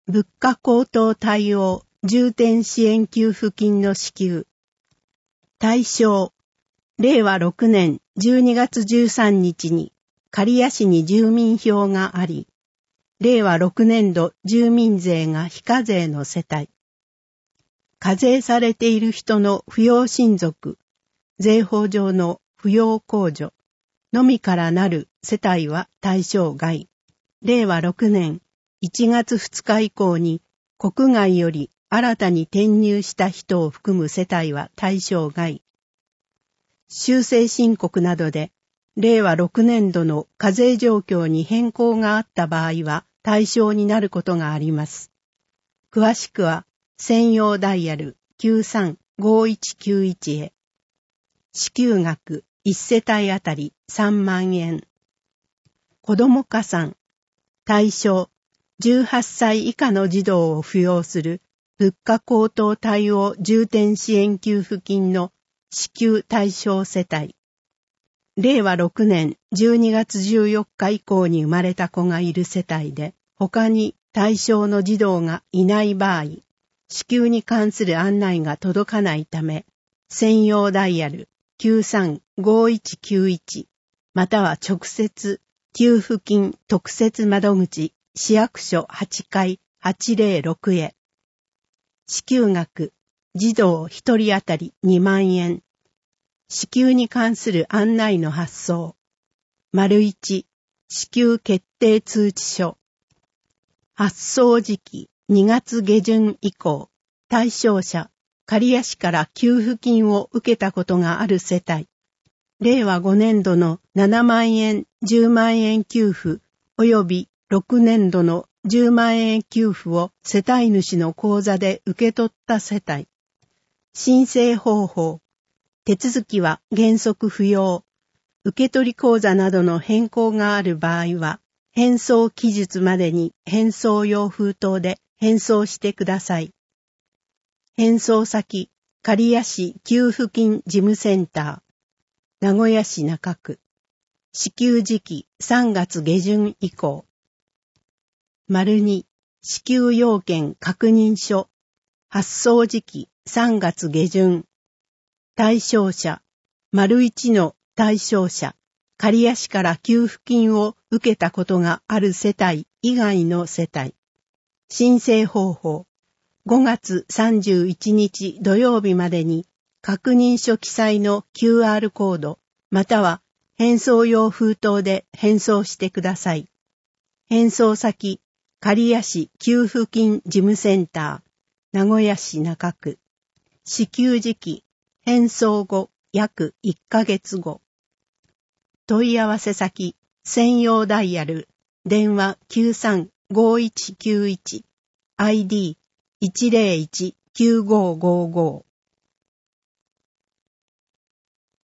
物価高騰対応重点支援給付金の支給。対象、令和6年12月13日に刈谷市に住民票があり、令和6年度住民税が非課税の世帯。課税されている人の扶養親族、税法上の扶養控除のみからなる世帯は対象外。令和6年1月2日以降に国外より新たに転入した人を含む世帯は対象外。修正申告などで令和6年度の課税状況に変更があった場合は対象になることがあります。詳しくは専用ダイヤル935191へ。支給額1世帯あたり3万円。子ども加算。対象、18歳以下の児童を扶養する物価高騰対応重点支援給付金の支給対象世帯。令和6年12月14日以降に生まれた子がいる世帯で、他に対象の児童がいない場合、支給に関する案内が届かないため、専用ダイヤル935191または直接給付金特設窓口市役所8階806へ。支給額児童1人当たり2万円。支給に関する案内の発送。1、支給決定通知書。発送時期2月下旬以降、対象者、刈谷市から給付金を受けたことがある世帯。令和5年度の7万円、10万円給付及び6年度の10万円給付を世帯主の口座で受け取った世帯。申請方法。手続きは原則不要。受取口座などの変更がある場合は、返送期日までに返送用封筒で返送してください。返送先、刈谷市給付金事務センター、名古屋市中区。支給時期3月下旬以降。2、支給要件確認書。発送時期3月下旬。対象者。1の対象者。刈谷市から給付金を受けたことがある世帯以外の世帯。申請方法。5月31日土曜日までに確認書記載の QR コードまたは返送用封筒で返送してください。返送先、刈谷市給付金事務センター、名古屋市中区。支給時期、返送後約1ヶ月後。問い合わせ先、専用ダイヤル、電話935191、ID101-9555